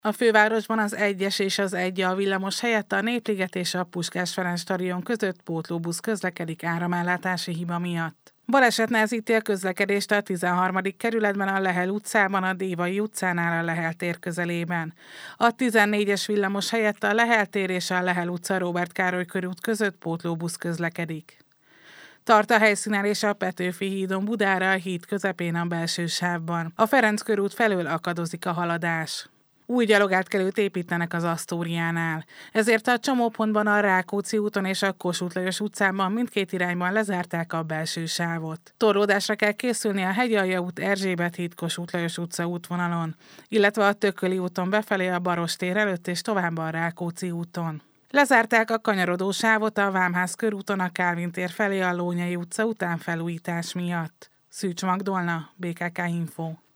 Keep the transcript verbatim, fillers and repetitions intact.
A fővárosban az egyes és az egy a villamos helyett a Népliget és a Puskás Ferenc stadion között pótlóbusz közlekedik áramellátási hiba miatt. Baleset nehezíti a közlekedést a tizenharmadik kerületben a Lehel utcában, a Dévai utcánál a Lehel tér közelében. A tizennégyes villamos helyett a Lehel tér és a Lehel utca Róbert Károly körút között pótlóbusz közlekedik. Tart a helyszínelés a Petőfi hídon Budára, a híd közepén a belső sávban. A Ferenc körút felől akadozik a haladás. Új gyalogátkelőt építenek az Asztóriánál. Ezért a csomópontban a Rákóczi úton és a Kossuth Lajos utcában mindkét irányban lezárták a belső sávot. Torlódásra kell készülni a Hegyalja út, Erzsébet híd, Kossuth Lajos utca útvonalon, illetve a Tököli úton befelé a Barostér előtt és tovább a Rákóczi úton. Lezárták a kanyarodó sávot a Vámház körúton a Kálvin tér felé a Lónyai utca után felújítás miatt. Szűcs Magdolna, bé ká ká Info.